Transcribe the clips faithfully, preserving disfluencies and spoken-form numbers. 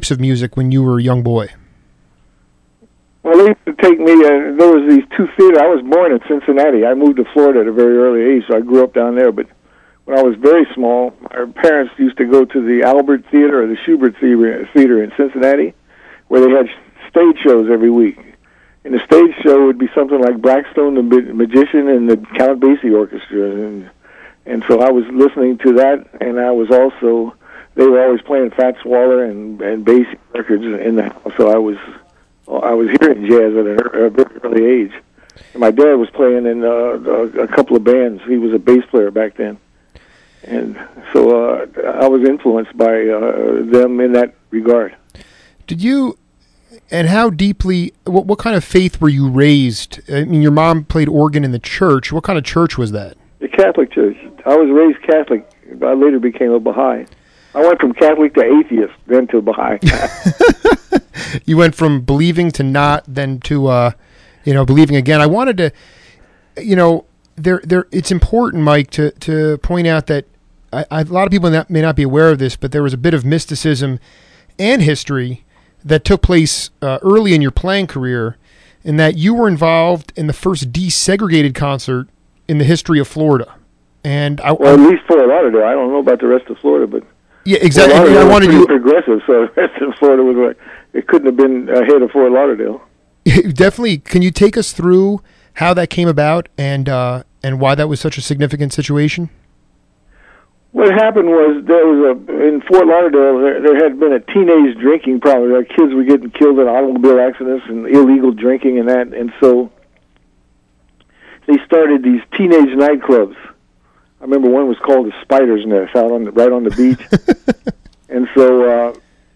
types of music when you were a young boy? Well, they used to take me, uh, there was these two theaters. I was born in Cincinnati. I moved to Florida at a very early age, so I grew up down there. But when I was very small, our parents used to go to the Albert Theater or the Schubert Theater in Cincinnati, where they had stage shows every week. And the stage show would be something like Blackstone the Magician and the Count Basie Orchestra. And, and so I was listening to that, and I was also, they were always playing Fats Waller and, and Basie records in the house, so I was... I was hearing jazz at a, a very early age. And my dad was playing in uh, a, a couple of bands. He was a bass player back then. And so uh, I was influenced by uh, them in that regard. Did you, and how deeply, what, what kind of faith were you raised? I mean, your mom played organ in the church. What kind of church was that? The Catholic church. I was raised Catholic. I later became a Baha'i. I went from Catholic to atheist, then to Baha'i. You went from believing to not, then to, uh, you know, believing again. I wanted to, you know, there, there. It's important, Mike, to to point out that I, I, a lot of people not, may not be aware of this, but there was a bit of mysticism and history that took place uh, early in your playing career, in that you were involved in the first desegregated concert in the history of Florida. And I, well, at least Fort Lauderdale. I don't know about the rest of Florida, but yeah, exactly. Fort Lauderdale I wanted was you progressive, so the rest of Florida was like, it couldn't have been ahead of Fort Lauderdale. Definitely. Can you take us through how that came about and uh, and why that was such a significant situation? What happened was there was a in Fort Lauderdale there, there had been a teenage drinking problem. Our kids were getting killed in automobile accidents and illegal drinking and that, and so they started these teenage nightclubs. I remember one was called the Spider's Nest out on the, right on the beach, and so. Uh,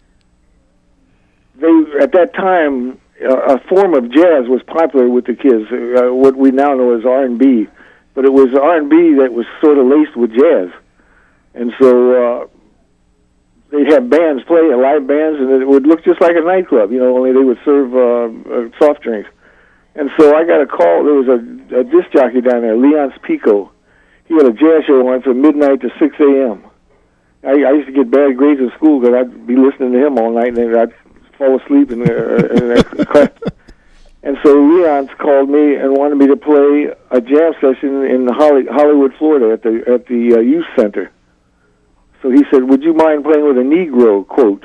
They, at that time, uh, a form of jazz was popular with the kids, uh, what we now know as R and B. But it was R and B that was sort of laced with jazz. And so uh, they'd have bands play, live bands, and it would look just like a nightclub, you know, only they would serve uh, uh, soft drinks. And so I got a call. There was a, a disc jockey down there, Leonce Pico. He had a jazz show on from midnight to six a.m. I, I used to get bad grades in school because I'd be listening to him all night, and then I'd fall asleep in the, in the class. And so Leonce called me and wanted me to play a jam session in Holly, Hollywood, Florida, at the at the uh, youth center. So he said, "Would you mind playing with a Negro?" Quote.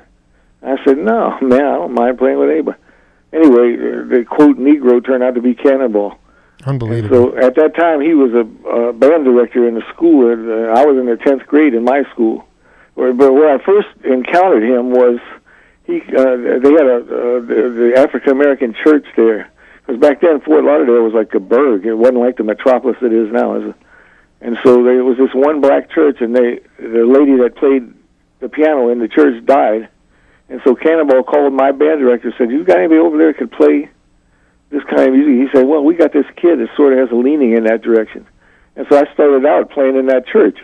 I said, "No, man, I don't mind playing with anybody." Anyway, the quote Negro turned out to be Cannonball. Unbelievable. And so at that time, he was a, a band director in the school. And, uh, I was in the tenth grade in my school. Where, but where I first encountered him was he. Uh, they had a uh, the, the African American church there. Because back then, Fort Lauderdale was like a burg. It wasn't like the metropolis it is now. It was a, and so there was this one black church, and they the lady that played the piano in the church died. And so Cannonball called my band director and said, "You got anybody over there that could play this kind of music?" He said, "Well, we got this kid that sort of has a leaning in that direction." And so I started out playing in that church.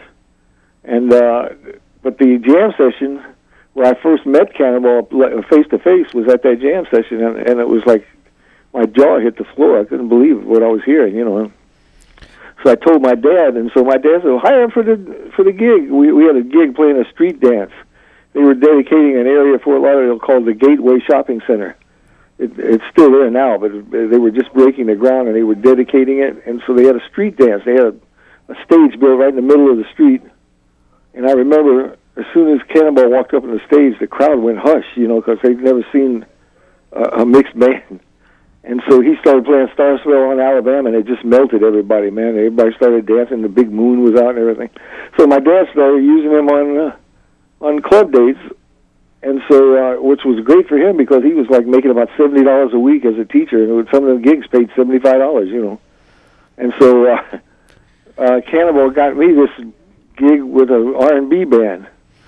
And uh, but the jam session where I first met Cannonball face to face was at that jam session, and, and it was like my jaw hit the floor. I couldn't believe what I was hearing, you know. So I told my dad, and so my dad said, "Well, hire him for the for the gig." We we had a gig playing a street dance. They were dedicating an area of Fort Lauderdale called the Gateway Shopping Center. It, it's still there now, but they were just breaking the ground, and they were dedicating it. And so they had a street dance. They had a, a stage built right in the middle of the street. And I remember as soon as Cannonball walked up on the stage, the crowd went hush, you know, because they'd never seen a, a mixed band. And so he started playing Star Spell on Alabama, and it just melted everybody, man. Everybody started dancing. The big moon was out and everything. So my dad started using him on uh, on club dates, and so uh, which was great for him because he was like making about seventy dollars a week as a teacher, and some of the gigs paid seventy-five dollars, you know. And so uh, uh, Cannonball got me this gig with an R and B band.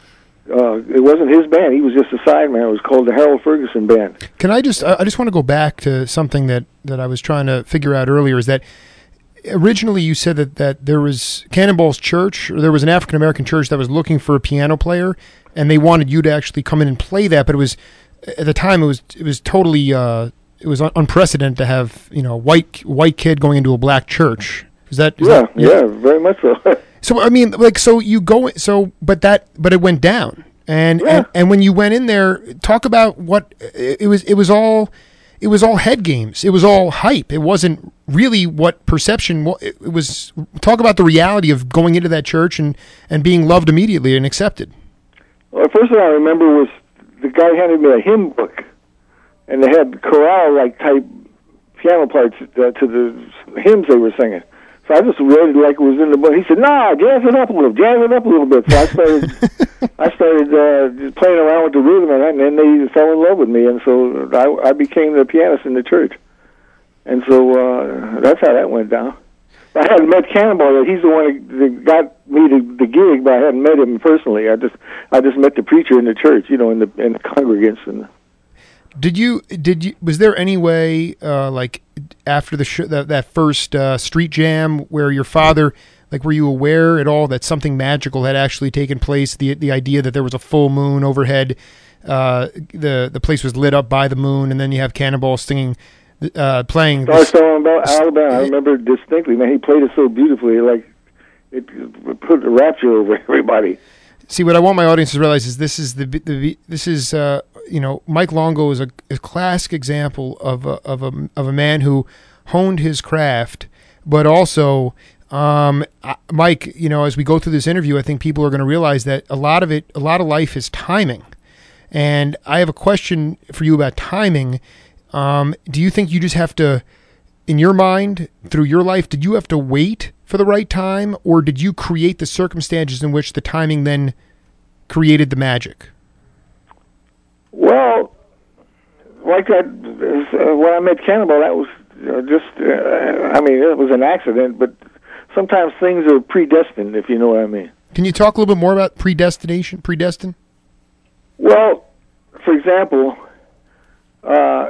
Uh, it wasn't his band; he was just a sideman. It was called the Harold Ferguson Band. Can I just? I just want to go back to something that, that I was trying to figure out earlier. Is that originally you said that, that there was Cannonball's church, or there was an African American church that was looking for a piano player, and they wanted you to actually come in and play that. But it was at the time it was it was totally uh, it was un- unprecedented to have you know a white white kid going into a black church. Is that? Is yeah, that, yeah, yeah, very much so. So I mean, like, so you go, so but that, but it went down. And, Yeah. and and when you went in there, talk about what it was. It was all it was all head games. It was all hype. It wasn't really what perception. It was. Talk about the reality of going into that church and, and being loved immediately and accepted. Well, the first thing I remember was the guy handed me a hymn book, and they had chorale-like type piano parts uh, to the hymns they were singing. So I just read it like it was in the book. He said, "No, jazz it up a little, jazz it up a little bit." So I started, I started uh, just playing around with the rhythm, and then they fell in love with me, and so I, I became the pianist in the church. And so uh, that's how that went down. I hadn't met Cannonball. He's the one that got me the, the gig, but I hadn't met him personally. I just, I just met the preacher in the church, you know, in the in the congregants. And Did you did you was there any way uh, like after the sh- that that first uh, street jam where your father, like, were you aware at all that something magical had actually taken place? The the idea that there was a full moon overhead, uh, the the place was lit up by the moon, and then you have Cannonball singing, uh, playing. Star Song about Alabama. I remember distinctly. Man, he played it so beautifully, like it put a rapture over everybody. See, what I want my audience to realize is this is the, the this is uh, you know, Mike Longo is a, a classic example of a, of a of a man who honed his craft, but also um, Mike, you know, as we go through this interview, I think people are going to realize that a lot of it, a lot of life is timing. And I have a question for you about timing. Um, do you think you just have to, in your mind, through your life, did you have to wait for the right time, or did you create the circumstances in which the timing then created the magic? Well, like that, uh, when I met Cannonball, that was uh, just, uh, I mean, it was an accident, but sometimes things are predestined, if you know what I mean. Can you talk a little bit more about predestination, predestined? Well, for example, uh,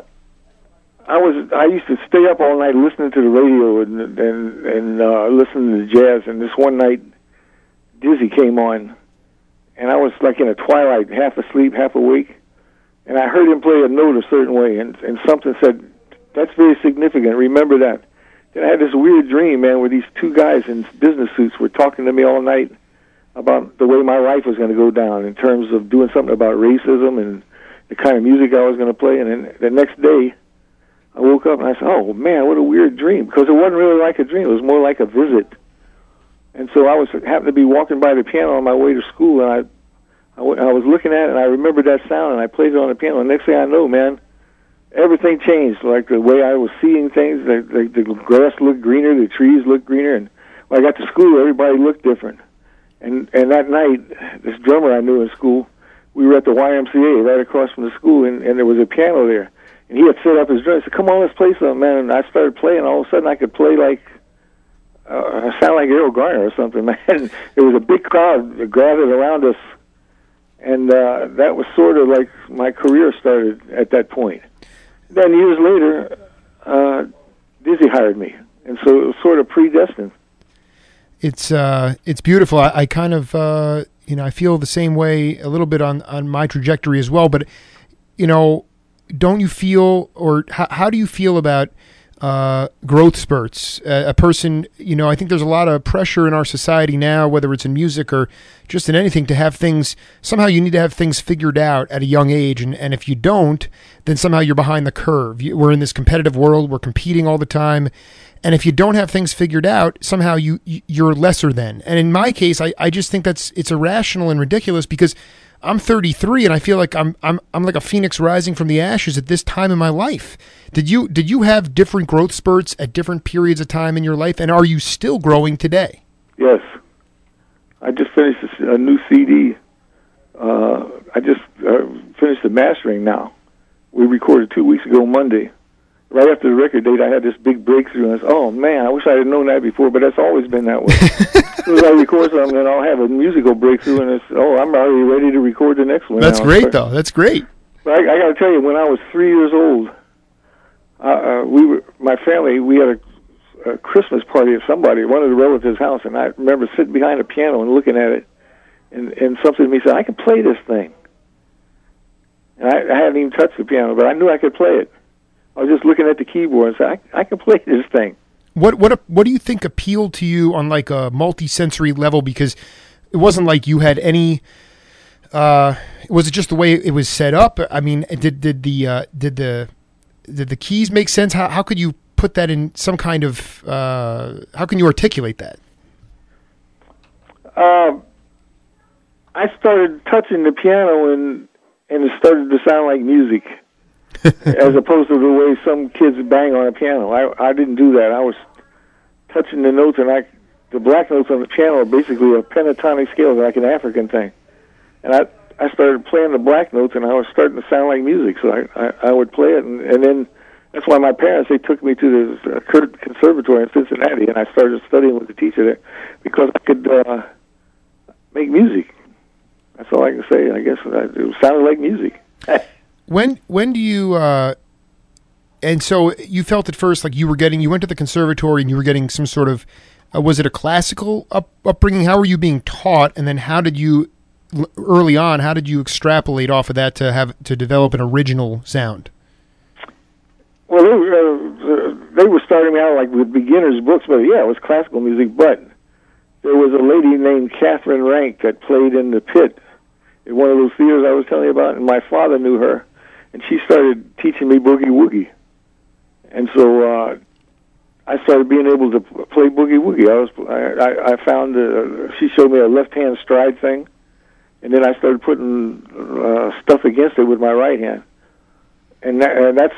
I was I used to stay up all night listening to the radio and and and uh, listening to jazz. And this one night, Dizzy came on, and I was like in a twilight, half asleep, half awake, and I heard him play a note a certain way, and and something said, "That's very significant. Remember that." Then I had this weird dream, man, where these two guys in business suits were talking to me all night about the way my life was going to go down in terms of doing something about racism and the kind of music I was going to play. And then the next day, I woke up and I said, "Oh man, what a weird dream!" Because it wasn't really like a dream; it was more like a visit. And so I was happened to be walking by the piano on my way to school, and I, I, w- I was looking at it, and I remembered that sound, and I played it on the piano. And next thing I know, man, everything changed. Like the way I was seeing things, the, the, the grass looked greener, the trees looked greener, and when I got to school, everybody looked different. And and that night, this drummer I knew in school, we were at the Y M C A right across from the school, and, and there was a piano there. And he had set up his drum. He said, "Come on, let's play something, man." And I started playing. All of a sudden, I could play like, uh, I sound like Errol Garner or something, man. There was a big crowd that gathered around us, and uh, that was sort of like my career started at that point. Then years later, uh, Dizzy hired me, and so it was sort of predestined. It's uh, it's beautiful. I, I kind of uh, you know I feel the same way a little bit on, on my trajectory as well. But you know, don't you feel, or how, how do you feel about uh, growth spurts? Uh, a person, you know, I think there's a lot of pressure in our society now, whether it's in music or just in anything, to have things, somehow you need to have things figured out at a young age. And, and if you don't, then somehow you're behind the curve. You, we're in this competitive world. We're competing all the time. And if you don't have things figured out, somehow you, you're lesser than. And in my case, I, I just think that's, it's irrational and ridiculous, because I'm thirty-three and I feel like I'm I'm I'm like a phoenix rising from the ashes at this time in my life. Did you did you have different growth spurts at different periods of time in your life, and are you still growing today? Yes, I just finished a new C D. Uh, I just uh, finished the mastering now. We recorded two weeks ago Monday. Right after the record date, I had this big breakthrough, and I said, "Oh man, I wish I had known that before." But that's always been that way. As soon as I record something, then I'll have a musical breakthrough, and it's, oh, I'm already ready to record the next one. That's now. great, though. That's great. But I, I got to tell you, when I was three years old, uh, uh, we were my family. We had a, a Christmas party at somebody, at one of the relatives' house, and I remember sitting behind a piano and looking at it, and, and something in me said, "I can play this thing." And I, I hadn't even touched the piano, but I knew I could play it. I was just looking at the keyboard and said, I, I can play this thing. What what what do you think appealed to you on like a multi-sensory level? Because it wasn't like you had any Uh, was it just the way it was set up? I mean, did did the uh, did the did the keys make sense? How how could you put that in some kind of uh, how can you articulate that? Uh, I started touching the piano and and it started to sound like music, as opposed to the way some kids bang on a piano. I I didn't do that. I was touching the notes, and I the black notes on the piano are basically a pentatonic scale, like an African thing. And I I started playing the black notes, and I was starting to sound like music. So I I, I would play it, and, and then that's why my parents, they took me to the uh, Kurt Conservatory in Cincinnati, and I started studying with the teacher there because I could uh, make music. That's all I can say. I guess it sounded like music. when when do you? Uh, and so you felt at first like you were getting. You went to the conservatory and you were getting some sort of. Uh, was it a classical up, upbringing? How were you being taught? And then how did you, early on, how did you extrapolate off of that to have to develop an original sound? Well, they were, uh, they were starting me out like with beginners books, but yeah, it was classical music. But there was a lady named Catherine Rank that played in the Pit in one of those theaters I was telling you about, and my father knew her, and she started teaching me boogie woogie. And so uh, I started being able to play boogie woogie. I was I, I found uh, she showed me a left hand stride thing, and then I started putting uh, stuff against it with my right hand, and, that, and that's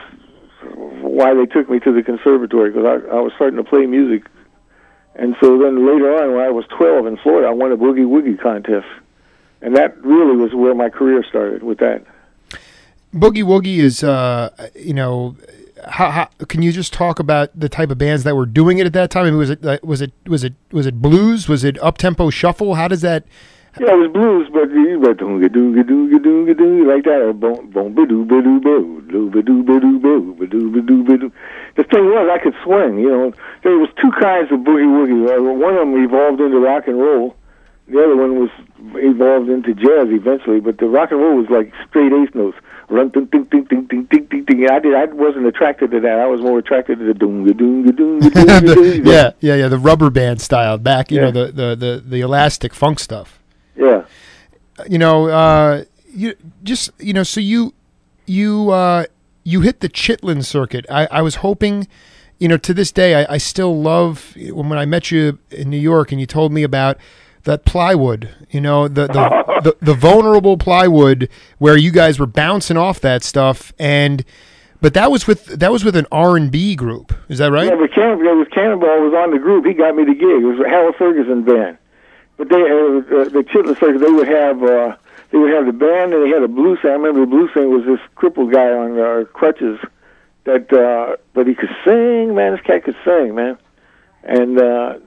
why they took me to the conservatory, because I, I was starting to play music. And so then later on, when I was twelve in Florida, I won a boogie woogie contest, and that really was where my career started with that. Boogie woogie is, uh, you know, how, how can you just talk about the type of bands that were doing it at that time? I mean, was it was it was it was it blues? Was it up tempo shuffle? How does that? Yeah, it was blues, but you went doonga doonga doonga doonga doonga like that, or boom boom ba doo ba doo boo doo ba doo ba doo boo ba doo ba doo ba doo. The thing was, I could swing. You know, there was two kinds of boogie woogie. Uh, one of them evolved into rock and roll. The other one was evolved into jazz eventually. But the rock and roll was like straight eighth notes. Run ding ding ding ding ding ding ding ding. I did. I wasn't attracted to that. I was more attracted to the doonga doonga doonga doonga doonga. Yeah, yeah, yeah. The rubber band style back. You Yeah. know, the, the the the elastic funk stuff. Yeah. You know, uh, you just you know, so you you uh, you hit the Chitlin circuit. I, I was hoping, you know, to this day, I, I still love when when I met you in New York and you told me about that plywood. You know, the the, the the vulnerable plywood where you guys were bouncing off that stuff, and but that was with that was with an R and B group. Is that right? Yeah, but Cannonball, it was Cannonball was on the group. He got me the gig. It was a Howard Ferguson band. But they, uh, the Chitlin circuit, they would have, uh, they would have the band, and they had a blues singer. I remember the blues singer was this crippled guy on uh, crutches, that, uh, but he could sing, man. This cat could sing, man. And uh,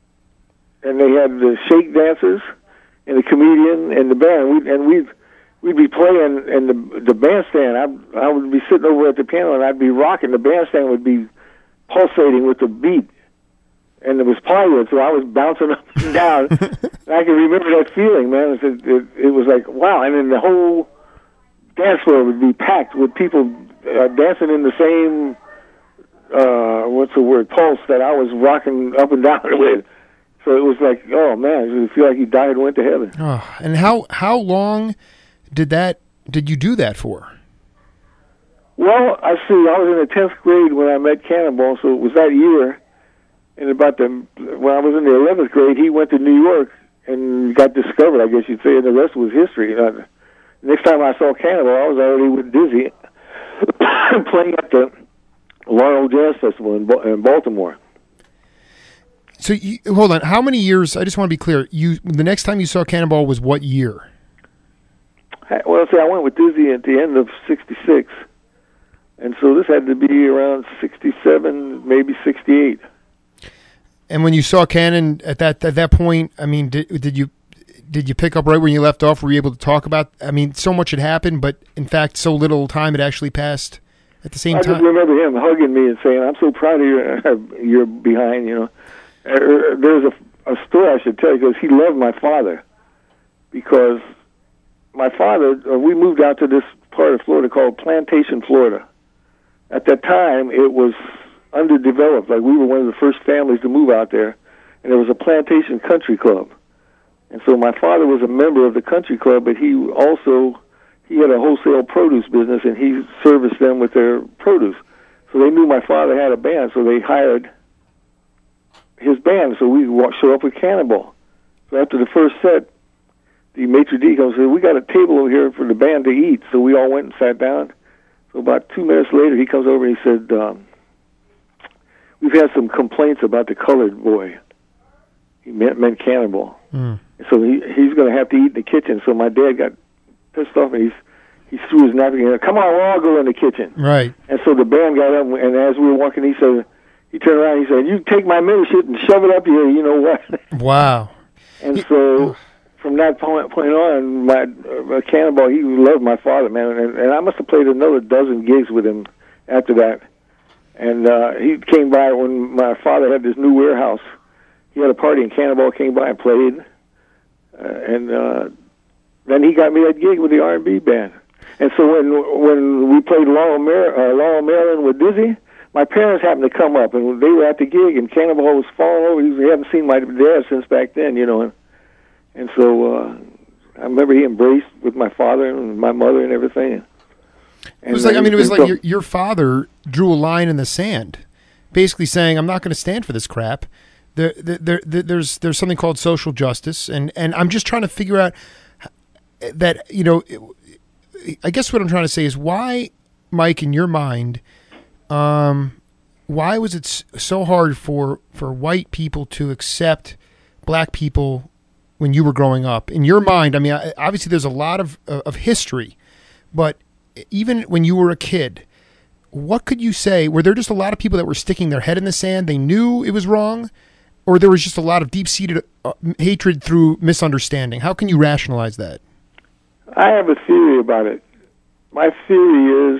and they had the shake dancers, and the comedian, and the band. We'd, and we'd we'd be playing, and the the bandstand. I I would be sitting over at the piano, and I'd be rocking. The bandstand would be pulsating with the beat. And it was plywood, so I was bouncing up and down. And I can remember that feeling, man. It, it, it was like, wow. And then the whole dance floor would be packed with people uh, dancing in the same, uh, what's the word, pulse that I was rocking up and down with. So it was like, oh, man, you feel like you died and went to heaven. Oh, and how how long did that did you do that for? Well, I see. I was in the tenth grade when I met Cannonball, so it was that year. And about the when I was in the eleventh grade, he went to New York and got discovered, I guess you'd say, and the rest was history. Uh, next time I saw Cannonball, I was already with Dizzy playing at the Laurel Jazz Festival in, in Baltimore. So you, hold on, how many years? I just want to be clear. You the next time you saw Cannonball was what year? Well, see, I went with Dizzy at the end of sixty-six, and so this had to be around sixty-seven, maybe sixty-eight. And when you saw Cannon at that at that point, I mean, did, did you did you pick up right where you left off? Were you able to talk about? I mean, so much had happened, but in fact, so little time had actually passed at the same I time. I just remember him hugging me and saying, "I'm so proud of your your behind." You know, uh, there's a, a story I should tell you because he loved my father. Because my father, uh, we moved out to this part of Florida called Plantation, Florida. At that time, it was underdeveloped. Like, we were one of the first families to move out there, and there was a plantation country club. And so my father was a member of the country club, but he also, he had a wholesale produce business, and he serviced them with their produce. So they knew my father had a band, so they hired his band. So we showed up with Cannonball. So after the first set, the maitre d' comes and said, "We got a table over here for the band to eat." So we all went and sat down. So about two minutes later, he comes over and he said, um, "We've had some complaints about the colored boy." He meant, meant Cannonball. Mm. So he he's going to have to eat in the kitchen. So my dad got pissed off, and he's, he threw his napkin in. "Come on, we'll all go in the kitchen." Right. And so the band got up, and as we were walking, he said, he turned around and he said, "You take my membership and shove it up here, you know what?" Wow. And he, so from that point, point on, my uh, Cannonball, he loved my father, man. And, and I must have played another dozen gigs with him after that. And uh, he came by when my father had this new warehouse. He had a party, and Cannonball came by and played. Uh, and uh, then he got me that gig with the R and B band. And so when when we played Laurel, Mar- uh, Laurel Maryland with Dizzy, my parents happened to come up, and they were at the gig, and Cannonball was falling over. He hadn't seen my dad since back then, you know. And, and so uh, I remember he embraced with my father and my mother and everything. And it was like, I mean, it was like your, your father drew a line in the sand, basically saying, "I'm not going to stand for this crap." There, there, there, there's there's something called social justice, and, and I'm just trying to figure out that, you know, I guess what I'm trying to say is why, Mike, in your mind, um, why was it so hard for, for white people to accept black people when you were growing up? In your mind, I mean, obviously there's a lot of of history, but even when you were a kid, what could you say? Were there just a lot of people that were sticking their head in the sand? They knew it was wrong? Or there was just a lot of deep-seated uh, hatred through misunderstanding? How can you rationalize that? I have a theory about it. My theory is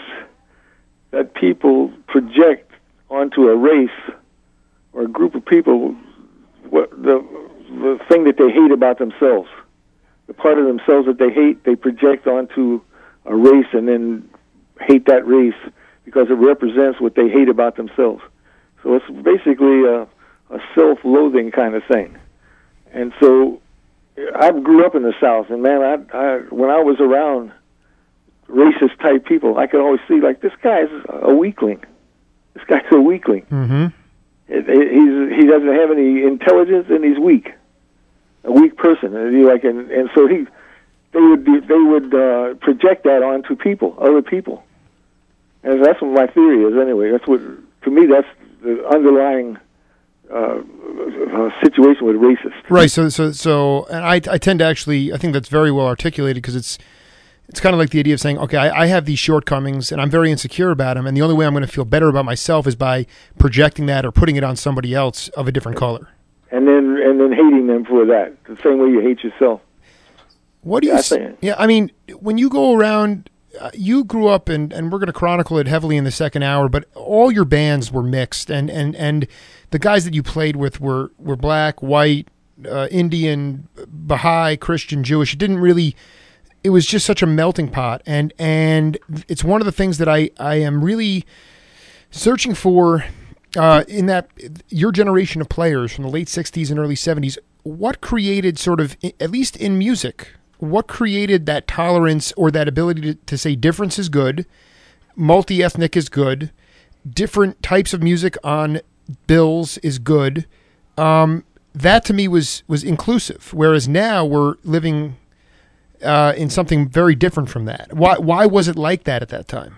that people project onto a race or a group of people what the, the thing that they hate about themselves. The part of themselves that they hate, they project onto a race and then hate that race because it represents what they hate about themselves. So it's basically a a self-loathing kind of thing. And so I grew up in the South, and man, I, I when I was around racist type people, I could always see, like, this guy's a weakling. This guy's a weakling. Mm-hmm. It, it, he's, he doesn't have any intelligence, and he's weak. A weak person. And, he, like, and, and so he, they would be, they would uh, project that onto people, other people. And that's what my theory is anyway. That's what, to me, that's the underlying Uh, uh, situation with racists. Right. So, so, so, and I, I tend to actually, I think that's very well articulated because it's, it's kind of like the idea of saying, okay, I, I have these shortcomings and I'm very insecure about them, and the only way I'm going to feel better about myself is by projecting that or putting it on somebody else of a different color. And then, and then hating them for that, the same way you hate yourself. What do you? Yeah, s- yeah, I mean, when you go around. Uh, you grew up, and, and we're going to chronicle it heavily in the second hour, but all your bands were mixed, and, and, and the guys that you played with were, were black, white, uh, Indian, Baha'i, Christian, Jewish. It didn't really, it was just such a melting pot, and and it's one of the things that I, I am really searching for uh, in that, your generation of players from the late sixties and early seventies, what created sort of, at least in music, what created that tolerance or that ability to, to say difference is good, multi-ethnic is good, different types of music on bills is good? Um, that to me was, was inclusive, whereas now we're living uh, in something very different from that. Why, why was it like that at that time?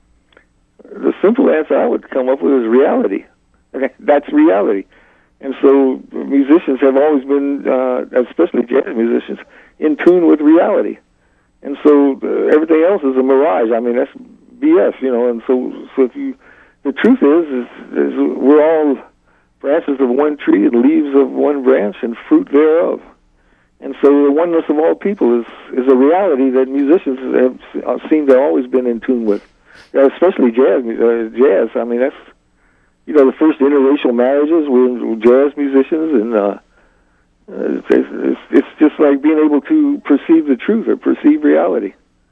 The simple answer I would come up with is reality. Okay, that's reality. And so musicians have always been, uh, especially jazz musicians, in tune with reality. And so uh, everything else is a mirage. I mean, that's B S, you know. And so, so if you, the truth is, is, is we're all branches of one tree and leaves of one branch and fruit thereof. And so the oneness of all people is, is a reality that musicians have seemed to have always been in tune with, uh, especially jazz. Uh, jazz. I mean, that's, you know, the first interracial marriages were jazz musicians, and uh, it's, it's, it's just like being able to perceive the truth or perceive reality.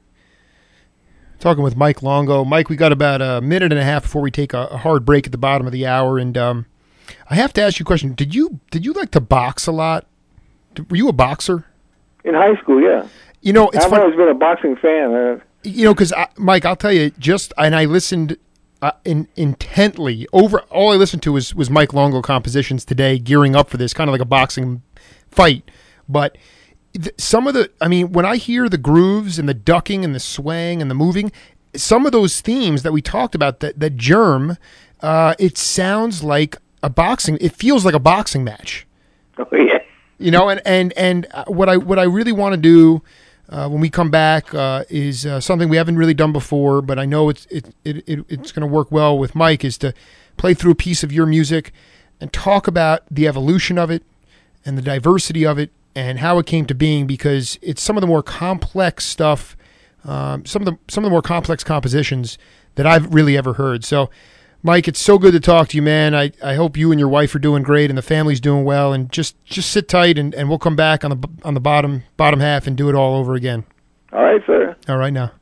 Talking with Mike Longo. Mike, we got about a minute and a half before we take a, a hard break at the bottom of the hour, and um, I have to ask you a question. Did you did you like to box a lot? Were you a boxer? In high school, yeah. You know, it's I've fun- always been a boxing fan. Uh, You know, because, Mike, I'll tell you, just, and I listened uh, in, intently, over, all I listened to was, was Mike Longo compositions today, gearing up for this, kind of like a boxing fight. But th- some of the, I mean, when I hear the grooves and the ducking and the swaying and the moving, some of those themes that we talked about, that, that germ, uh, it sounds like a boxing, it feels like a boxing match. oh, yeah. You know, and, and, and what I what I really want to do uh, when we come back uh, is uh, something we haven't really done before, but I know it's it, it, it it's going to work well with Mike, is to play through a piece of your music and talk about the evolution of it and the diversity of it and how it came to being, because it's some of the more complex stuff, um, some of the some of the more complex compositions that I've really ever heard. So, Mike, it's so good to talk to you, man. I, I hope you and your wife are doing great and the family's doing well. And just, just sit tight, and, and we'll come back on the on the bottom bottom half and do it all over again. All right, sir. All right, now.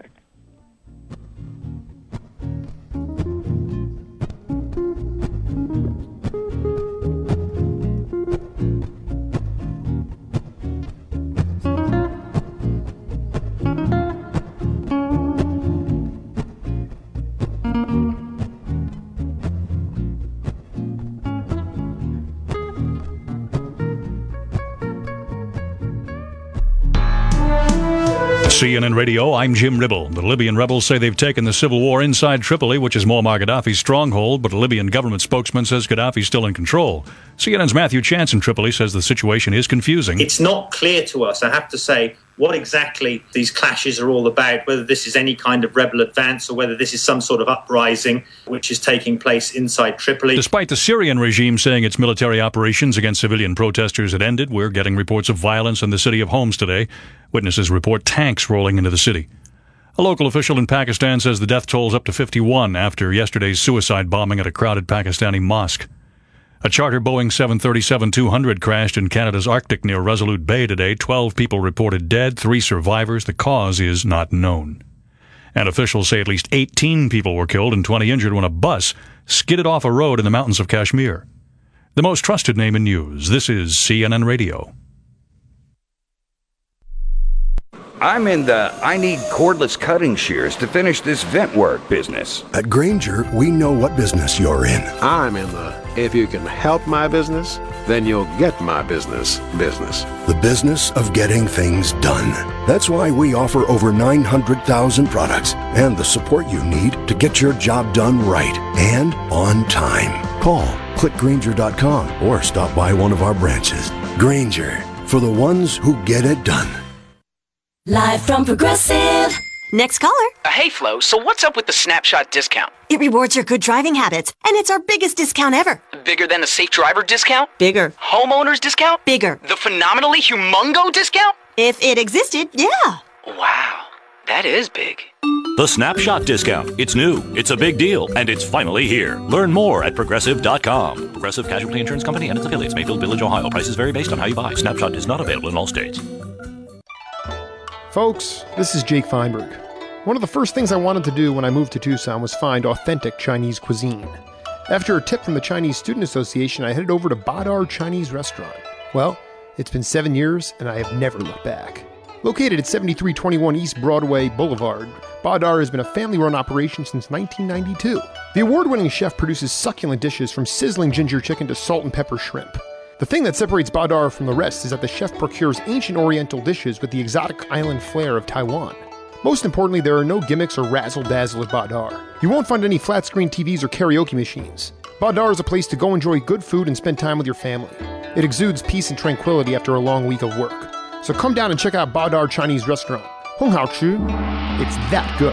C N N Radio, I'm Jim Ribble. The Libyan rebels say they've taken the civil war inside Tripoli, which is Muammar Gaddafi's stronghold, but a Libyan government spokesman says Gaddafi's still in control. C N N's Matthew Chance in Tripoli says the situation is confusing. It's not clear to us, I have to say, what exactly these clashes are all about, whether this is any kind of rebel advance or whether this is some sort of uprising which is taking place inside Tripoli. Despite the Syrian regime saying its military operations against civilian protesters had ended, we're getting reports of violence in the city of Homs today. Witnesses report tanks rolling into the city. A local official in Pakistan says the death toll's up to fifty-one after yesterday's suicide bombing at a crowded Pakistani mosque. A charter Boeing seven thirty-seven two hundred crashed in Canada's Arctic near Resolute Bay today. Twelve people reported dead, three survivors. The cause is not known. And officials say at least eighteen people were killed and twenty injured when a bus skidded off a road in the mountains of Kashmir. The most trusted name in news. This is C N N Radio. I'm in the I need cordless cutting shears to finish this vent work business. At Grainger, we know what business you're in. I'm in the if you can help my business, then you'll get my business business. The business of getting things done. That's why we offer over nine hundred thousand products and the support you need to get your job done right and on time. Call click grainger dot com or stop by one of our branches. Grainger, for the ones who get it done. Live from Progressive. Next caller. Uh, hey, Flo, so what's up with the Snapshot discount? It rewards your good driving habits, and it's our biggest discount ever. Bigger than the safe driver discount? Bigger. Homeowners discount? Bigger. The phenomenally humongo discount? If it existed, yeah. Wow, that is big. The Snapshot discount. It's new, it's a big deal, and it's finally here. Learn more at Progressive dot com. Progressive Casualty Insurance Company and its affiliates, Mayfield Village, Ohio. Prices vary based on how you buy. Snapshot is not available in all states. Folks, this is Jake Feinberg. One of the first things I wanted to do when I moved to Tucson was find authentic Chinese cuisine. After a tip from the Chinese Student Association, I headed over to Badar Chinese Restaurant. Well, it's been seven years, and I have never looked back. Located at seventy-three twenty-one East Broadway Boulevard, Badar has been a family-run operation since nineteen ninety-two. The award-winning chef produces succulent dishes from sizzling ginger chicken to salt and pepper shrimp. The thing that separates Badar from the rest is that the chef procures ancient oriental dishes with the exotic island flair of Taiwan. Most importantly, there are no gimmicks or razzle-dazzle at Badar. You won't find any flat-screen T Vs or karaoke machines. Badar is a place to go enjoy good food and spend time with your family. It exudes peace and tranquility after a long week of work. So come down and check out Badar Chinese Restaurant. Hong Hao Chu. It's that good.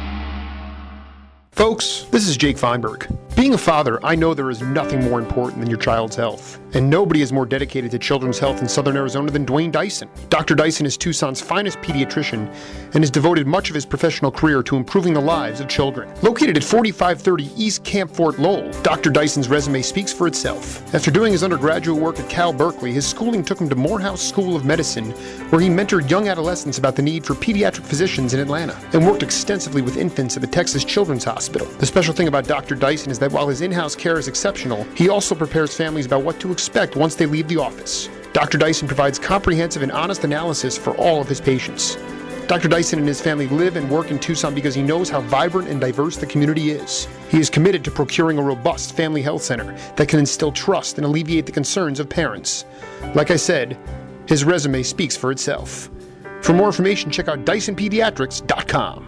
Folks, this is Jake Feinberg. Being a father, I know there is nothing more important than your child's health. And nobody is more dedicated to children's health in Southern Arizona than Dwayne Dyson. Doctor Dyson is Tucson's finest pediatrician and has devoted much of his professional career to improving the lives of children. Located at forty-five thirty East Camp Fort Lowell, Doctor Dyson's resume speaks for itself. After doing his undergraduate work at Cal Berkeley, his schooling took him to Morehouse School of Medicine, where he mentored young adolescents about the need for pediatric physicians in Atlanta, and worked extensively with infants at the Texas Children's Hospital. The special thing about Doctor Dyson is that that while his in-house care is exceptional, he also prepares families about what to expect once they leave the office. Doctor Dyson provides comprehensive and honest analysis for all of his patients. Doctor Dyson and his family live and work in Tucson because he knows how vibrant and diverse the community is. He is committed to procuring a robust family health center that can instill trust and alleviate the concerns of parents. Like I said, his resume speaks for itself. For more information, check out Dyson Pediatrics dot com.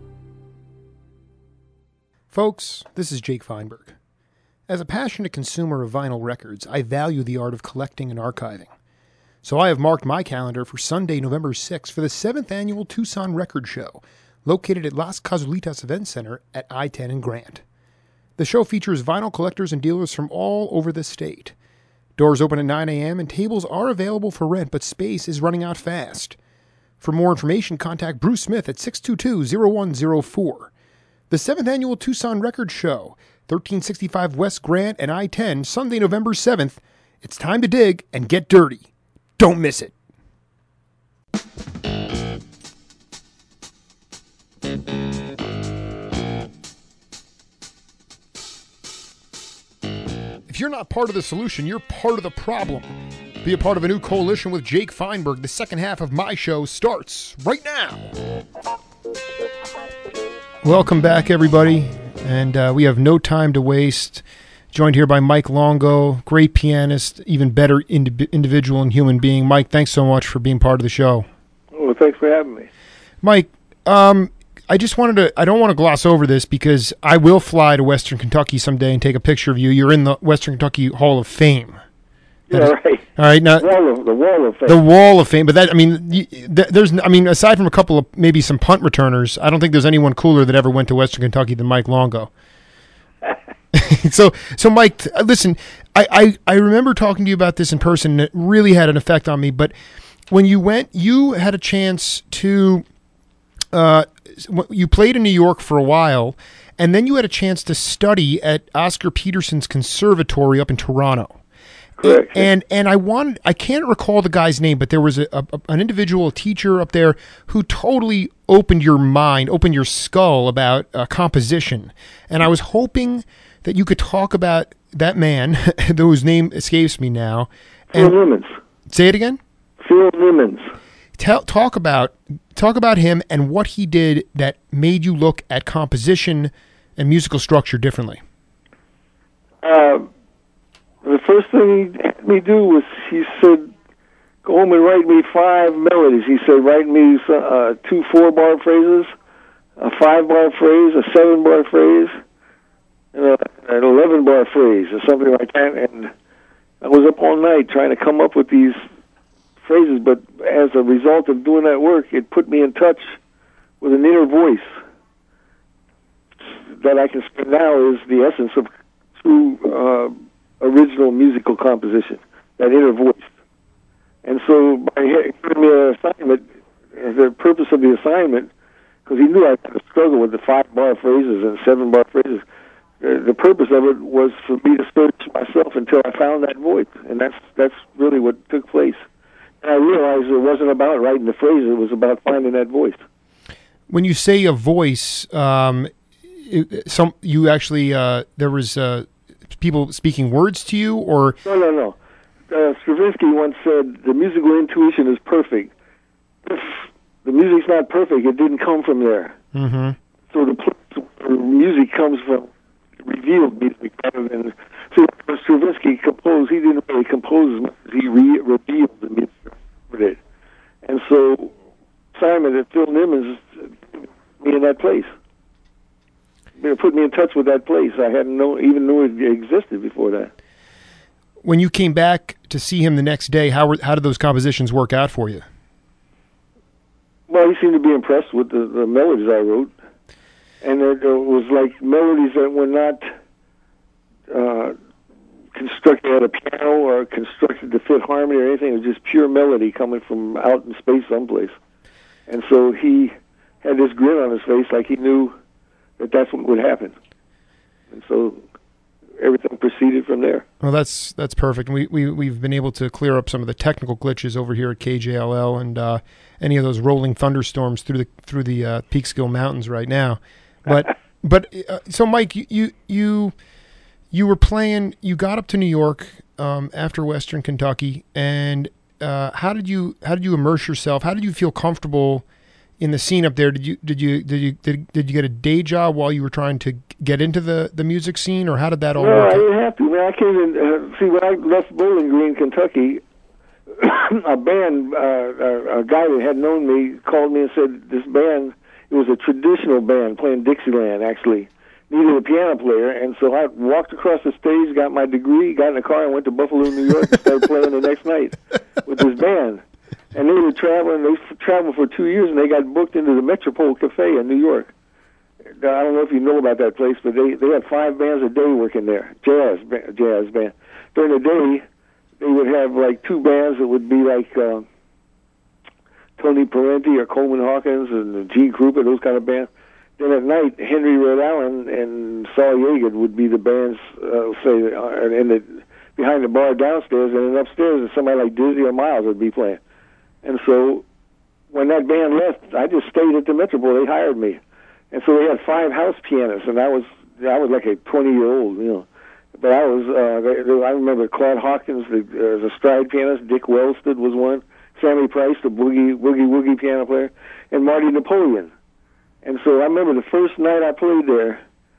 Folks, this is Jake Feinberg. As a passionate consumer of vinyl records, I value the art of collecting and archiving. So I have marked my calendar for Sunday, November sixth for the seventh Annual Tucson Record Show, located at Las Casulitas Event Center at I ten and Grant. The show features vinyl collectors and dealers from all over the state. Doors open at nine a.m. and tables are available for rent, but space is running out fast. For more information, contact Bruce Smith at six two two, zero one zero four. The seventh Annual Tucson Record Show, thirteen sixty-five West Grant and I ten, Sunday, November seventh. It's time to dig and get dirty. Don't miss it. If you're not part of the solution, you're part of the problem. Be a part of a new coalition with Jake Feinberg. The second half of my show starts right now. Welcome back, everybody. And uh, we have no time to waste. Joined here by Mike Longo, great pianist, even better ind- individual and human being. Mike, thanks so much for being part of the show. Well, thanks for having me. Mike, um, I just wanted to, I don't want to gloss over this because I will fly to Western Kentucky someday and take a picture of you. You're in the Western Kentucky Hall of Fame. Yeah, is, right. All right. Now, wall of, the Wall of Fame. The Wall of Fame. But that, I mean, you, th- there's, I mean, aside from a couple of, maybe some punt returners, I don't think there's anyone cooler that ever went to Western Kentucky than Mike Longo. so, so Mike, listen, I, I, I remember talking to you about this in person, and it really had an effect on me. But when you went, you had a chance to, uh, you played in New York for a while, and then you had a chance to study at Oscar Peterson's Conservatory up in Toronto. Correct. And and I wanted, I can't recall the guy's name, but there was a, a an individual, a teacher up there who totally opened your mind, opened your skull about uh, composition. And I was hoping that you could talk about that man, whose name escapes me now. Phil Nimmons. Say it again? Phil Nimmons. Tell, talk about talk about him and what he did that made you look at composition and musical structure differently. Uh, the first thing he had me do was he said, go home and write me five melodies. He said, write me uh, two four-bar phrases, a five-bar phrase, a seven-bar phrase, and a, an eleven-bar phrase, or something like that. And I was up all night trying to come up with these phrases, but as a result of doing that work, it put me in touch with an inner voice that I can say now is the essence of true uh, original musical composition, that inner voice. And so by giving me an assignment, the purpose of the assignment, because he knew I had to struggle with the five-bar phrases and seven-bar phrases, uh, the purpose of it was for me to search myself until I found that voice, and that's that's really what took place. And I realized it wasn't about writing the phrase, it was about finding that voice. When you say a voice, um, it, some you actually, uh, there was uh, people speaking words to you, or? No, no, no. Uh, Stravinsky once said, the musical intuition is perfect. If the music's not perfect, it didn't come from there. Mm-hmm. So the place where music comes from revealed music rather than... See, when Stravinsky composed, he didn't really compose as much as he re- revealed the music with it. And so Simon and Phil Nimmons put me in that place. They put me in touch with that place. I hadn't know, even known it existed before that. When you came back to see him the next day, how were, how did those compositions work out for you? Well, he seemed to be impressed with the, the melodies I wrote. And it, it was like melodies that were not uh, constructed at a piano or constructed to fit harmony or anything. It was just pure melody coming from out in space someplace. And so he had this grin on his face like he knew that that's what would happen. And so everything proceeded from there. Well, that's that's perfect. We, we, we've been able to clear up some of the technical glitches over here at K J L L and uh, any of those rolling thunderstorms through the through the uh, Peekskill Mountains right now. But but uh, so Mike, you you you were playing. You got up to New York um, after Western Kentucky, and uh, how did you how did you immerse yourself? How did you feel comfortable in the scene up there? Did you did you did you did, did you get a day job while you were trying to get into the, the music scene, or how did that all no, work? No, I didn't have to. When I came in, uh, see, when I left Bowling Green, Kentucky, a band, uh, a, a guy that had known me called me and said this band, it was a traditional band playing Dixieland, actually, needed a piano player. And so I walked across the stage, got my degree, got in a car, and went to Buffalo, New York, and started playing the next night with this band. And they were traveling, they f- traveled for two years, and they got booked into the Metropole Cafe in New York. I don't know if you know about that place, but they, they had five bands a day working there, jazz, jazz band. During the day, they would have like two bands that would be like uh, Tony Parenti or Coleman Hawkins and Gene Krupa, those kind of bands. Then at night, Henry Red Allen and Saul Yeager would be the bands, uh, say, uh, in the, behind the bar downstairs, and then upstairs, somebody like Dizzy or Miles would be playing. And so when that band left, I just stayed at the Metropole. They hired me. And so they had five house pianists, and I was I was like a twenty-year-old, you know. But I was, uh, they, they, I remember Claude Hawkins, the, uh, the stride pianist, Dick Wellstead was one, Sammy Price, the boogie, woogie woogie piano player, and Marty Napoleon. And so I remember the first night I played there,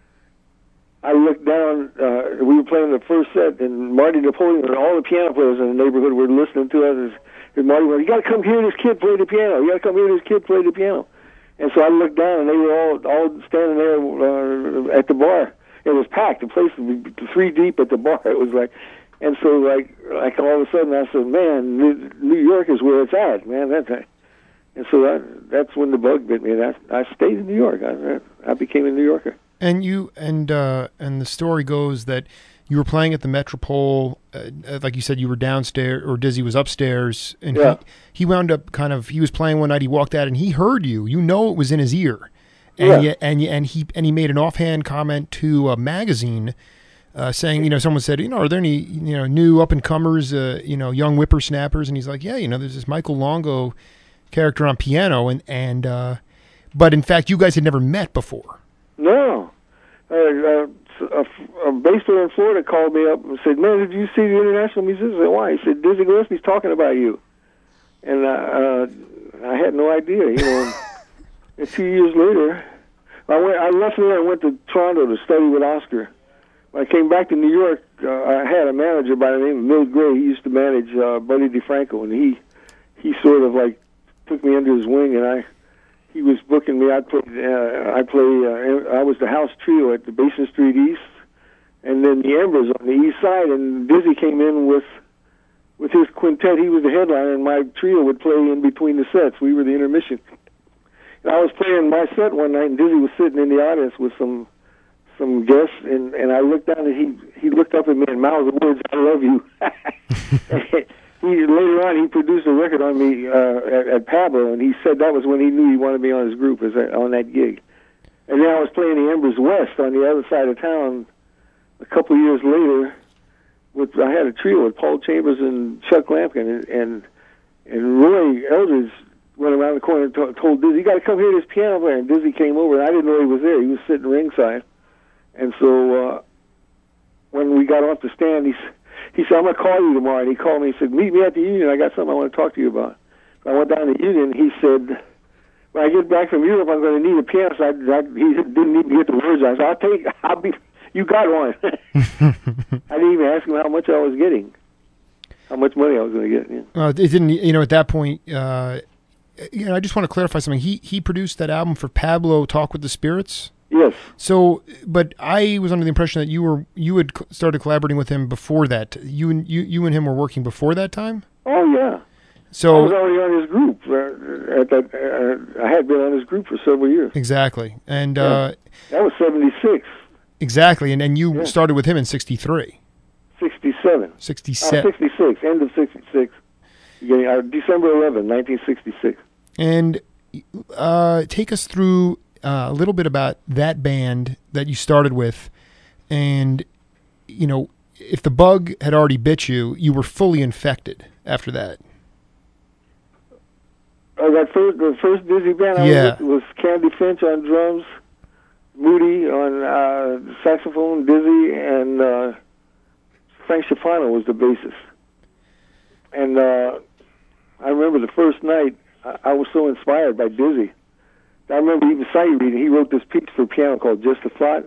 I looked down, uh, we were playing the first set, and Marty Napoleon and all the piano players in the neighborhood were listening to us. And Marty went, you got to come hear this kid play the piano. You got to come hear this kid play the piano. And so I looked down, and they were all all standing there uh, at the bar. It was packed. The place was three deep at the bar. It was like, and so like like all of a sudden I said, man, New York is where it's at, man. That's and so that, that's when the bug bit me. And I, I stayed in New York. I I became a New Yorker. And you and uh, and the story goes that you were playing at the Metropole, uh, like you said, you were downstairs, or Dizzy was upstairs, and yeah. he, he wound up kind of, he was playing one night, he walked out, and he heard you. You know it was in his ear. And yeah. you, and you, and he and he made an offhand comment to a magazine uh, saying, you know, someone said, you know, are there any, you know, new up-and-comers, uh, you know, young whippersnappers? And he's like, yeah, you know, there's this Michael Longo character on piano, and, and uh, but in fact, you guys had never met before. No. Uh, uh, A, a bass player in Florida called me up and said, man, did you see the international musician? I said, why? He said, Dizzy Gillespie's talking about you. And uh, uh, I had no idea, you know. And two years later, I went. I left there and went to Toronto to study with Oscar. When I came back to New York, uh, I had a manager by the name of Milt Gray. He used to manage uh, Buddy DeFranco, and he he sort of like took me under his wing, and I he was booking me. I played. Uh, I play. Uh, I was the house trio at the Basin Street East, and then the Embers on the East Side. And Dizzy came in with with his quintet. He was the headliner, and my trio would play in between the sets. We were the intermission. And I was playing my set one night, and Dizzy was sitting in the audience with some some guests, and, and I looked down, and he he looked up at me and mouthed the words, "I love you." He, later on, he produced a record on me uh, at, at Pablo, and he said that was when he knew he wanted me on his group, as a, on that gig. And then I was playing the Embers West on the other side of town a couple of years later. With I had a trio with Paul Chambers and Chuck Lampkin, and and, and Roy Eldridge went around the corner and to, told Dizzy, "You got to come hear this piano player." And Dizzy came over, and I didn't know he was there. He was sitting ringside. And so uh, when we got off the stand, he He said, "I'm going to call you tomorrow." And he called me and said, "Meet me at the Union. I got something I want to talk to you about." So I went down to the Union. He said, "When I get back from Europe, I'm going to need a pianist." I, I, he didn't even get the words. I said, "I'll take, I'll be, you got one." I didn't even ask him how much I was getting, how much money I was going to get. Yeah. Uh, it didn't, you know, at that point, uh, you know, I just want to clarify something. He, he produced that album for Pablo, Talk with the Spirits? Yes. So, but I was under the impression that you were you had started collaborating with him before that. You and you you and him were working before that time. Oh yeah. So I was already on his group. Uh, at that, uh, I had been on his group for several years. Exactly, and yeah. uh, that was seventy-six. Exactly, and and you yeah. started with him in sixty-three. Sixty-seven. Sixty-seven. Uh, Sixty-six. End of sixty-six. Beginning, uh, December eleventh, nineteen sixty-six. And uh, take us through. Uh, a little bit about that band that you started with, and, you know, if the bug had already bit you, you were fully infected after that. Uh, that first, the first Dizzy band I yeah. was with was Candy Finch on drums, Moody on uh, saxophone, Dizzy, and uh, Frank Schifano was the bassist. And uh, I remember the first night, I, I was so inspired by Dizzy. I remember even sight reading. He wrote this piece for piano called Just a Thought.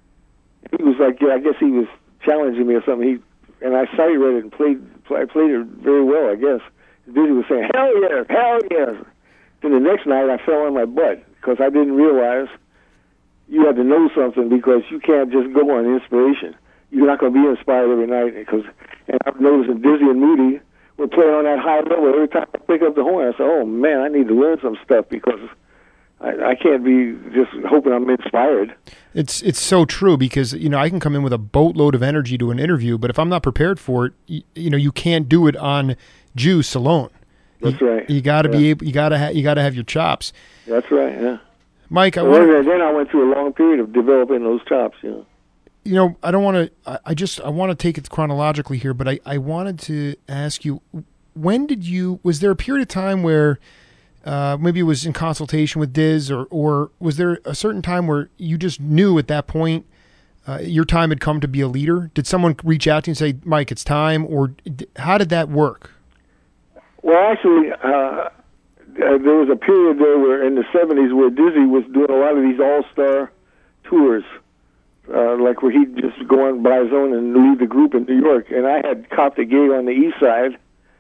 He was like, yeah, I guess he was challenging me or something. He and I sight read it and played. I played it very well, I guess. Dizzy was saying, "Hell yeah, hell yeah." Then the next night, I fell on my butt because I didn't realize you had to know something, because you can't just go on inspiration. You're not going to be inspired every night. Because, and I've noticed that Dizzy and Moody were playing on that high level. Every time I pick up the horn, I say, "Oh man, I need to learn some stuff because I, I can't be just hoping I'm inspired." It's it's so true, because you know I can come in with a boatload of energy to an interview, but if I'm not prepared for it, you, you know you can't do it on juice alone. That's you, right. You got to yeah. be able. You got to ha- you got to have your chops. That's right. Yeah. Mike, I and want then, then I went through a long period of developing those chops. You know. You know, I don't want to. I, I just I want to take it chronologically here, but I, I wanted to ask you, when did you? Was there a period of time where uh, maybe it was in consultation with Diz, or or was there a certain time where you just knew at that point uh, your time had come to be a leader? Did someone reach out to you and say, "Mike, it's time," or how did that work? Well, actually, uh, there was a period there where in the seventies where Dizzy was doing a lot of these all-star tours, uh, like where he'd just go on by his own and lead the group in New York. And I had copped a gig on the east side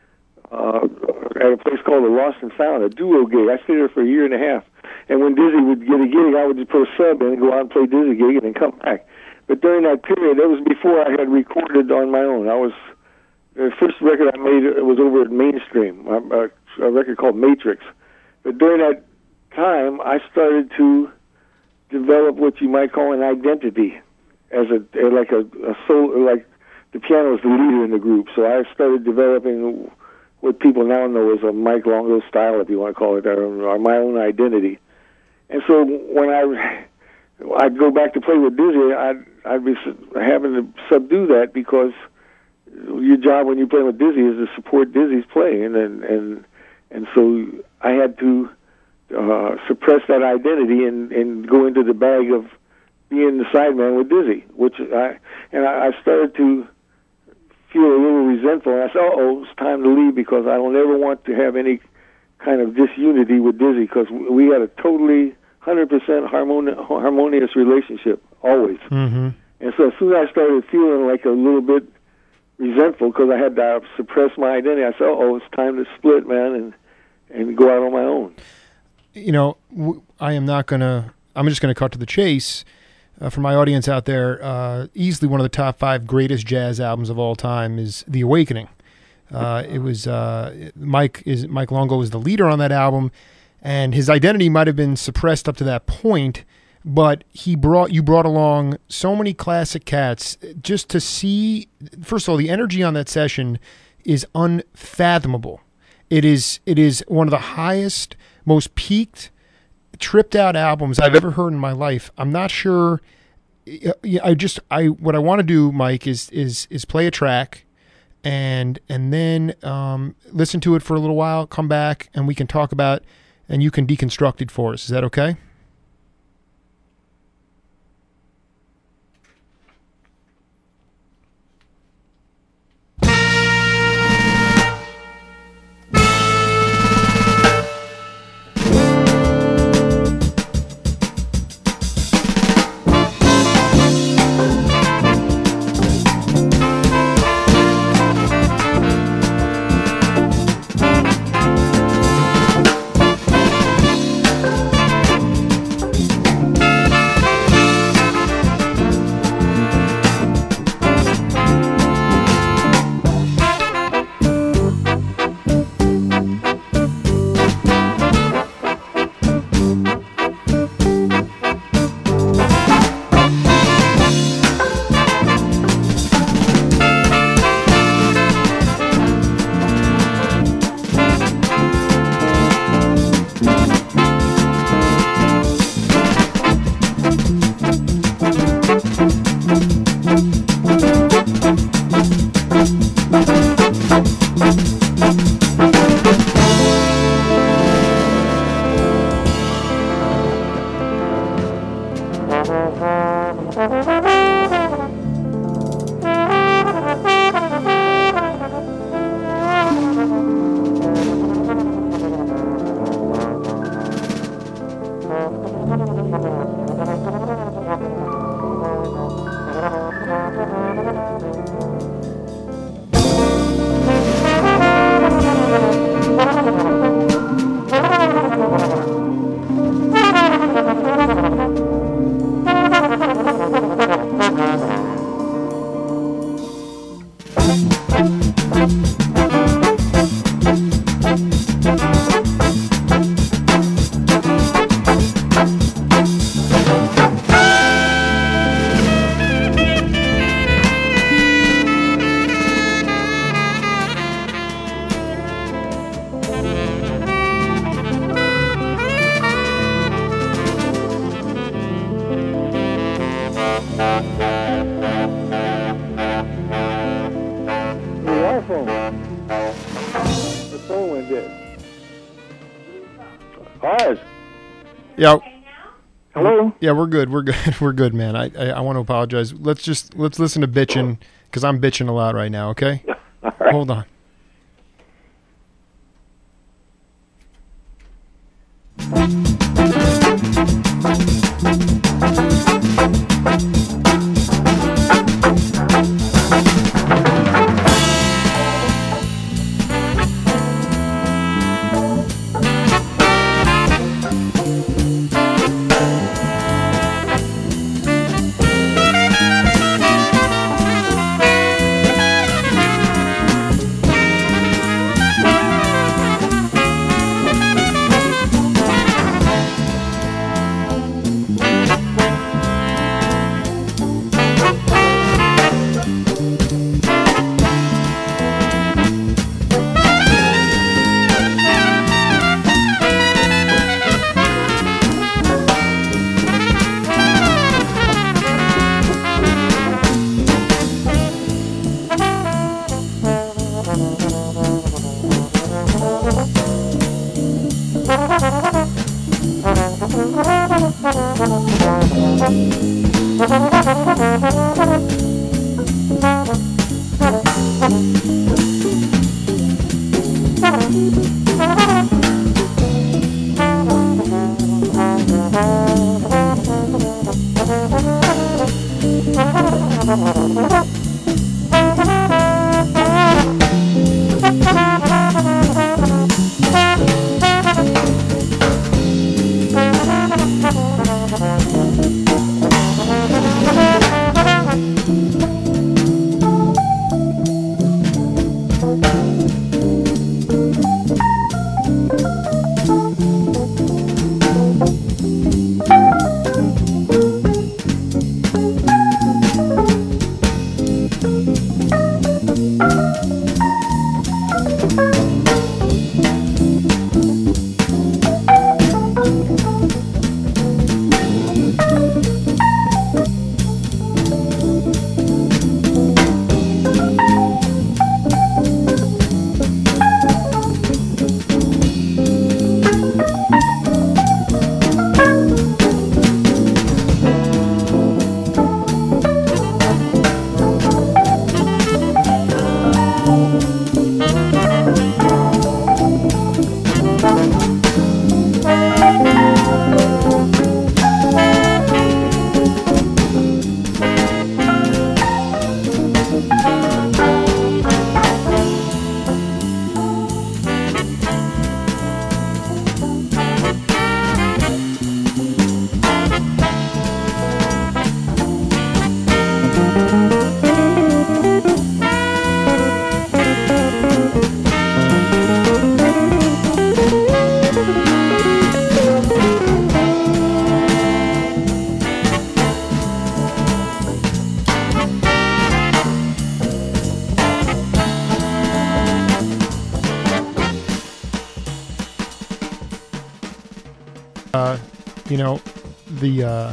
uh, at a place called the Lost and Found, a duo gig. I stayed there for a year and a half. And when Dizzy would get a gig, I would just put a sub in and go out and play Dizzy gig and then come back. But during that period, that was before I had recorded on my own. I was... The first record I made it was over at Mainstream, a, a record called Matrix. But during that time, I started to develop what you might call an identity, as a like a, a soul, like the piano is the leader in the group. So I started developing what people now know as a Mike Longo style, if you want to call it, or, or my own identity. And so when I I'd go back to play with Dizzy, I'd I'd be having to subdue that, because your job when you play with Dizzy is to support Dizzy's play, and and and, and so I had to uh, suppress that identity and, and go into the bag of being the sideman with Dizzy, which I and I, I started to feel a little resentful. And I said, "Oh, it's time to leave, because I don't ever want to have any kind of disunity with Dizzy, because we had a totally one hundred percent harmoni- harmonious relationship always." Mm-hmm. And so as soon as I started feeling like a little bit resentful because I had to suppress my identity, I said, "Oh, it's time to split, man, and and go out on my own." You know, w- I am not gonna. I'm just gonna cut to the chase. Uh, for my audience out there, uh, easily one of the top five greatest jazz albums of all time is "The Awakening." Uh, it was uh, Mike is Mike Longo was the leader on that album, and his identity might have been suppressed up to that point. But he brought you brought along so many classic cats just to see. First of all, the energy on that session is unfathomable. It is it is one of the highest, most peaked, tripped out albums I've ever heard in my life. I'm not sure. I just I what I want to do, Mike, is is is play a track, and and then um, listen to it for a little while. Come back and we can talk about, and you can deconstruct it for us. Is that okay? Yeah. Hello? Yeah, we're good. We're good. We're good, man. I, I, I want to apologize. Let's just, let's listen to bitching, because I'm bitching a lot right now, okay? Yeah. All right. Hold on. Uh, you know, the uh,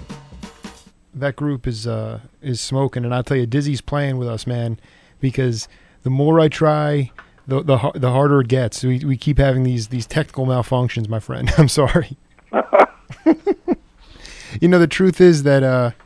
that group is uh, is smoking, and I'll tell you, Dizzy's playing with us, man. Because the more I try, the the the harder it gets. We we keep having these these technical malfunctions, my friend. I'm sorry. You know, the truth is that uh,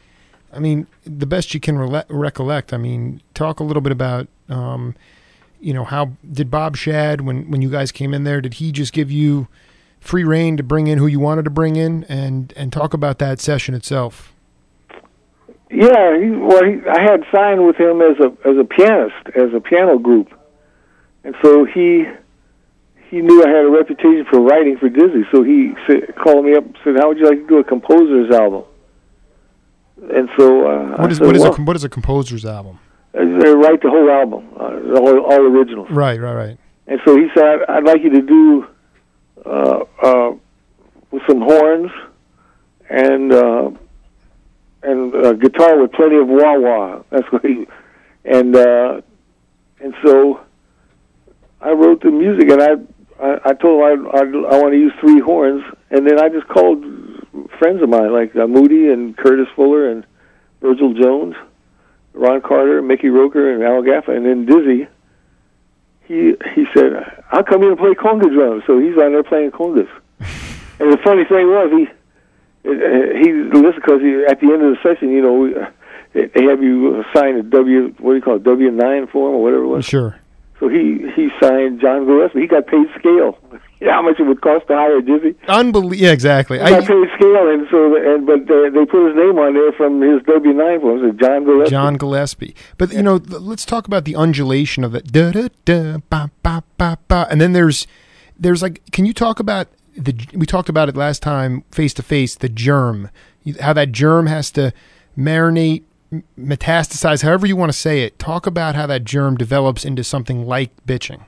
I mean, the best you can rele- recollect. I mean, talk a little bit about, um, you know, how did Bob Shad, when, when you guys came in there, did he just give you free reign to bring in who you wanted to bring in, and, and talk about that session itself? Yeah, he, well, he, I had signed with him as a as a pianist, as a piano group, and so he he knew I had a reputation for writing for Dizzy. So he said, called me up and said, "How would you like to do a composer's album?" And so uh, what is said, what is well, a what is a composer's album? They write the whole album, uh, all, all originals. Right, right, right. And so he said, "I'd, I'd like you to do uh, uh, with some horns and." Uh, and uh, guitar with plenty of wah-wah." That's what he, and uh, and so I wrote the music, and I I, I told him I I, I want to use three horns, and then I just called friends of mine like uh, Moody and Curtis Fuller and Virgil Jones, Ron Carter, Mickey Roker, and Al Gaffa, and then Dizzy. He he said, "I'll come in and play conga drums," so he's on there playing congas. And the funny thing was he. He listened because he, at the end of the session, you know, we, they have you sign a W, what do you call it, W nine form or whatever it was. Sure. So he, he signed John Gillespie. He got paid scale. You know how much it would cost to hire Dizzy? Unbelievable. Yeah, exactly. He got I, paid scale, and so and but they, they put his name on there from his W nine form. So John Gillespie. John Gillespie. But you know, let's talk about the undulation of it. Da da da ba ba ba ba. And then there's there's like, can you talk about? The, we talked about it last time, face to face, the germ, how that germ has to marinate, metastasize, however you want to say it. Talk about how that germ develops into something like bitching.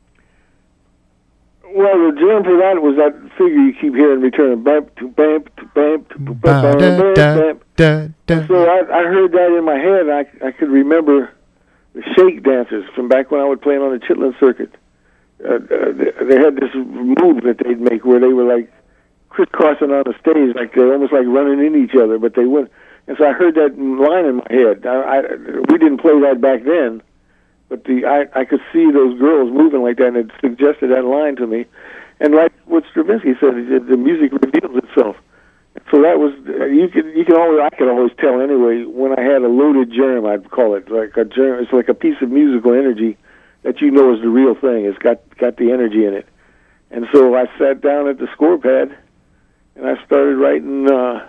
Well, the germ for that was that figure you keep hearing returning, bamp to bamp to bamp to bamp, bamp, bamp, bamp. And so I, I heard that in my head. I, I could remember the shake dancers from back when I was playing on the Chitlin circuit. Uh, they had this move that they'd make where they were like crisscrossing on the stage, like they're almost like running into each other, but they wouldn't. And so I heard that line in my head. I, I, we didn't play that back then, but the I, I could see those girls moving like that, and it suggested that line to me. And like what Stravinsky said, the music reveals itself. So that was you could you can always I could always tell anyway when I had a loaded germ, I'd call it like a germ. It's like a piece of musical energy that you know is the real thing. It's got got the energy in it. And so I sat down at the score pad, and I started writing. Uh,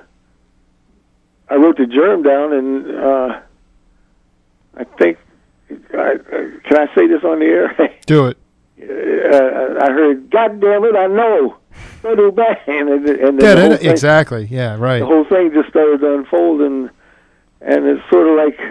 I wrote the germ down, and uh, I think, I, can I say this on the air? Do it. Uh, I heard, "God damn it, I know." So do bang. And, and yeah, the thing, exactly. Yeah, right. The whole thing just started to unfold, and and it's sort of like,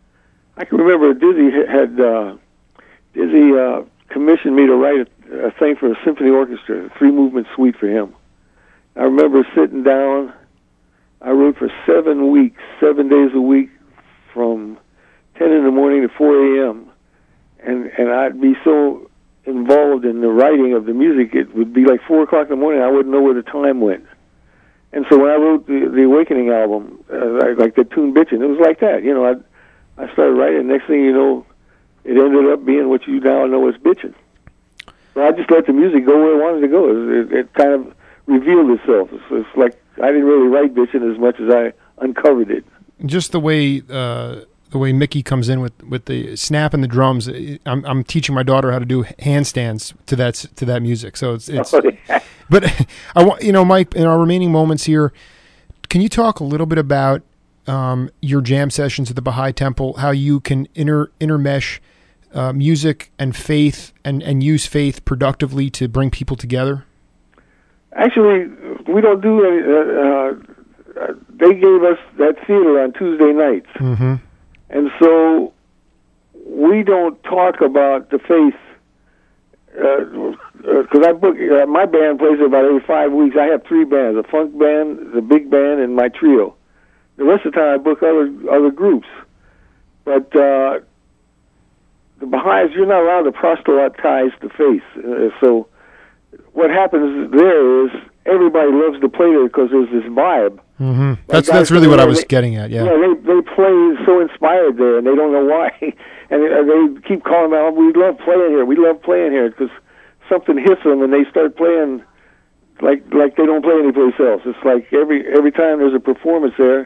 I can remember Dizzy had. Uh, Dizzy uh, commissioned me to write a, a thing for a symphony orchestra, a three-movement suite for him. I remember sitting down. I wrote for seven weeks, seven days a week, from ten in the morning to four a.m., and and I'd be so involved in the writing of the music, it would be like four o'clock in the morning. I wouldn't know where the time went. And so when I wrote the, the Awakening album, uh, like the tune "Bitchin'," it was like that. You know, I I started writing. Next thing you know, it ended up being what you now know as bitchin'. So I just let the music go where it wanted to go. It, it, it kind of revealed itself. It's, it's like I didn't really write bitchin' as much as I uncovered it. Just the way uh, the way Mickey comes in with, with the snap and the drums. I'm I'm teaching my daughter how to do handstands to that to that music. So it's it's. Oh, yeah. But I want you know, Mike, in our remaining moments here, can you talk a little bit about um, your jam sessions at the Baha'i Temple? How you can inter intermesh Uh, music and faith, and, and use faith productively to bring people together? Actually, we don't do any. Uh, uh, they gave us that theater on Tuesday nights, mm-hmm. and so we don't talk about the faith. Because uh, uh, I book uh, my band plays about every five weeks. I have three bands: a funk band, the big band, and my trio. The rest of the time, I book other other groups, but. Uh, The Baha'is, you're not allowed to proselytize the faith. Uh, so what happens there is everybody loves to play there because there's this vibe. Mm-hmm. That's like that's really what I was they, getting at, yeah. Yeah, they, they play so inspired there, and they don't know why. And they keep calling out, "We love playing here. We love playing here," because something hits them, and they start playing like like they don't play anyplace else. It's like every every time there's a performance there,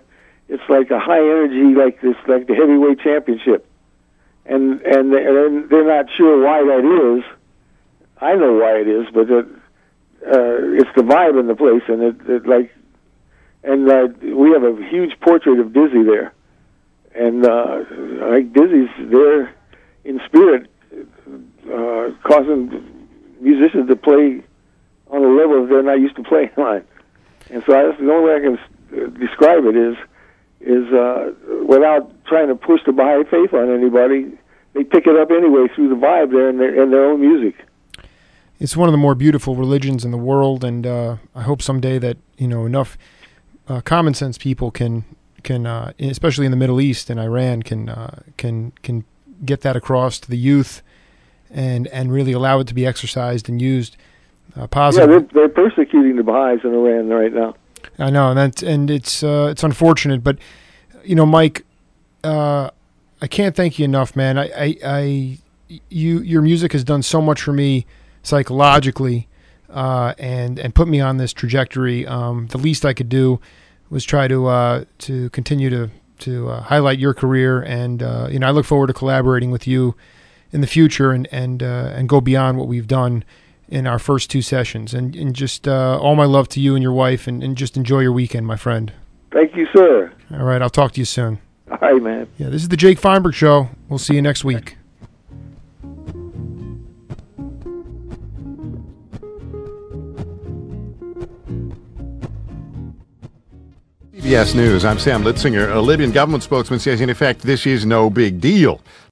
it's like a high energy, like this, like the heavyweight championship, and and and they're not sure why that is. I know why it is, but it, uh, it's the vibe in the place, and it, it like, and uh, we have a huge portrait of Dizzy there, and uh, like Dizzy's there in spirit, uh, causing musicians to play on a level they're not used to playing on, and so that's the only way I can describe it is. is uh, without trying to push the Baha'i faith on anybody, they pick it up anyway through the vibe there in their, in their own music. It's one of the more beautiful religions in the world, and uh, I hope someday that you know enough uh, common sense people can can, uh, especially in the Middle East and Iran, can uh, can can get that across to the youth, and and really allow it to be exercised and used uh, positively. Yeah, they're, they're persecuting the Baha'is in Iran right now. I know, and that's, and it's uh, it's unfortunate, but you know, Mike, uh, I can't thank you enough, man. I, I, I, you, your music has done so much for me psychologically, uh, and and put me on this trajectory. Um, the least I could do was try to uh, to continue to to uh, highlight your career, and uh, you know, I look forward to collaborating with you in the future, and and uh, and go beyond what we've done in our first two sessions, and, and just uh, all my love to you and your wife, and, and just enjoy your weekend, my friend. Thank you, sir. All right, I'll talk to you soon. All right, man. Yeah, this is the Jake Feinberg Show. We'll see you next week. C B S News, I'm Sam Litzinger. A Libyan government spokesman says, in effect, this is no big deal.